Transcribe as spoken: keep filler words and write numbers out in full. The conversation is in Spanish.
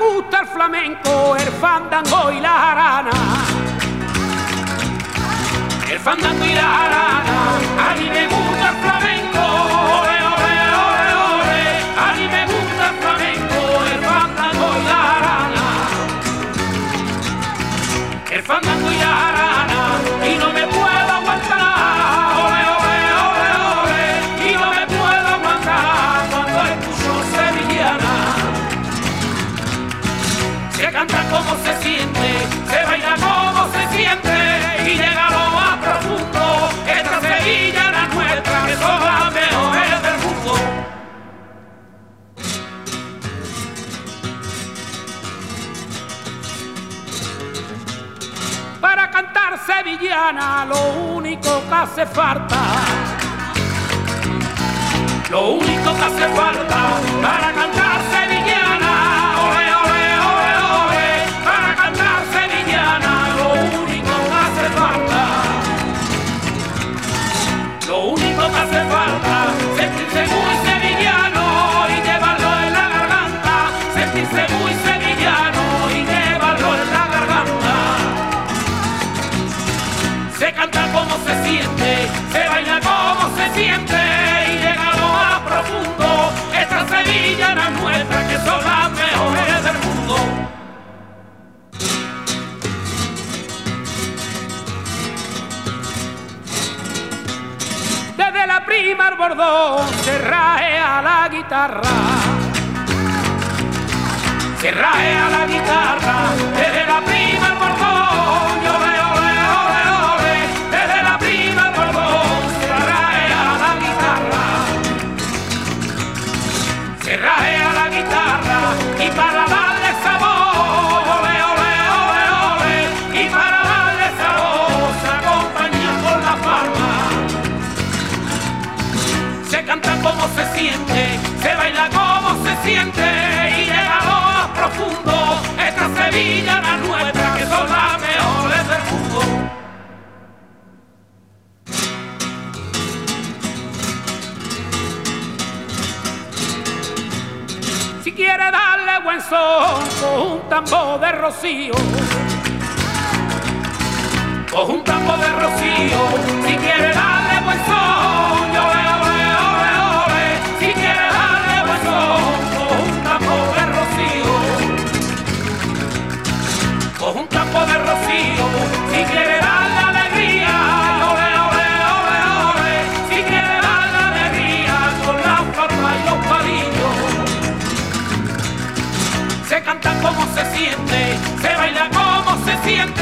gusta el flamenco, el fandango y la jarana. El fandango y la jarana, a mí me gusta el flamenco. Ole, ole, ole, ole. A mí me gusta el flamenco, el fandango y la jarana. El fandango y la jarana, y no me puedo aguantar. Ole, ole, ole, ole. Y no me puedo aguantar cuando escucho sevillana. Se canta como se siente, se baila como se siente, y llega lo más profundo, esta sevillana nuestra, que son las mejores del mundo. Para cantar sevillana lo único que hace falta, lo único que hace falta para cantar sevillana, ole, ole, ole, ole, para cantar sevillana lo único que hace falta, lo único que hace falta, sentirse muy sevillano y llevarlo en la garganta, sentirse muy sevillano y llevarlo en la garganta. Se canta como se siente, se baila como se siente, y llega lo más profundo, estas sevillanas nuestras que son las mejores del mundo. Desde la prima al bordón se rajea la guitarra, se rajea la guitarra, desde la prima al bordón, yo veo. Se rajea la guitarra y para darle sabor, ole, ole, ole, ole, y para darle sabor se acompaña con la palma. Se canta como se siente, se baila como se siente, y llega lo más profundo, esta sevillana nuestra que son las mejores del mundo. Si quiere darle buen son, con un tambor de rocío, con un tambor de rocío. Si quiere darle buen son, yo ole, ole, ole, ole. Si quiere darle buen son, con un tambor de rocío, con un tambor de rocío. Si quiere darle alegría, ole, ole, ole, ole. Si quiere darle alegría, con la palma y los palillos. Se canta como se siente, se baila como se siente,